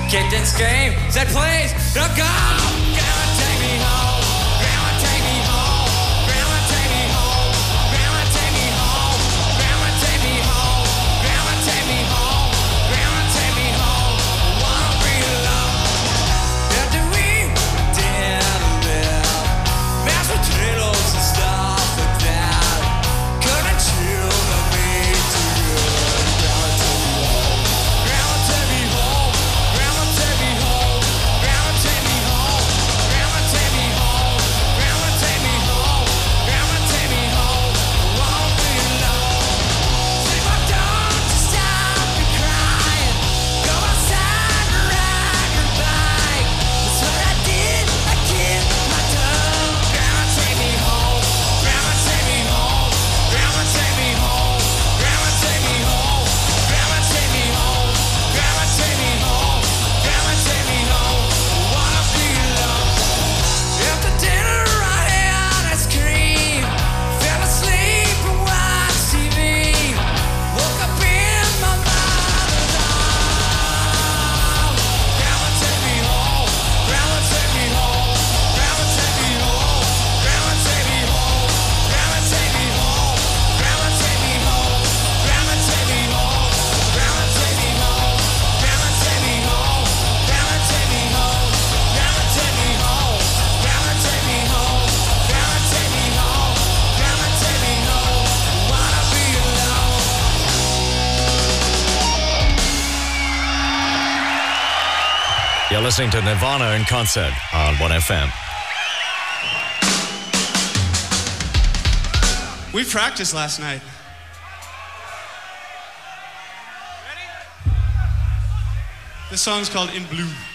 kicked and screamed, said please, don't go. Grandma, take me home. Grandma, take me home. Grandma, take me home. Grandma, take me home. Grandma, take me home. Grandma, take me home. Grandma, take me home. I wanna be alone. After we did live, mashed potatoes and stuff like that. Couldn't chew the meat too good. Grandma, take me home. Grandma, take me home. Grandma, take me home. Grandma, take me home. Grandma, take me home. Grandma, take me home. I won't be alone. Say, my dog, just stop me crying. Go outside and ride your bike. That's what I did. I kicked my toe. Grandma, take me home. Grandma, take me home. Grandma, take me home. Grandma, take me home. Grandma, take me home. Grandma, take me home. Grandma, take me home. I wanna be alone. After dinner, I had ice cream. Fell asleep and watched TV. Woke up in my mother's arms. Grandma, take me home. Grandma, take me home. Grandma, take me home. Grandma, take me home. Grandma, take me home. Grandma, take me home. Grandma, take me home. Grandma, take me home. Grandma, take me home. Grandma, take me home. Grandma, take me home. Grandma, take me home. Grandma, take me home. Grandma, take me home. Wanna be alone. You're listening to Nirvana in concert on 1FM. We practiced last night. Ready? This song's called In Blue.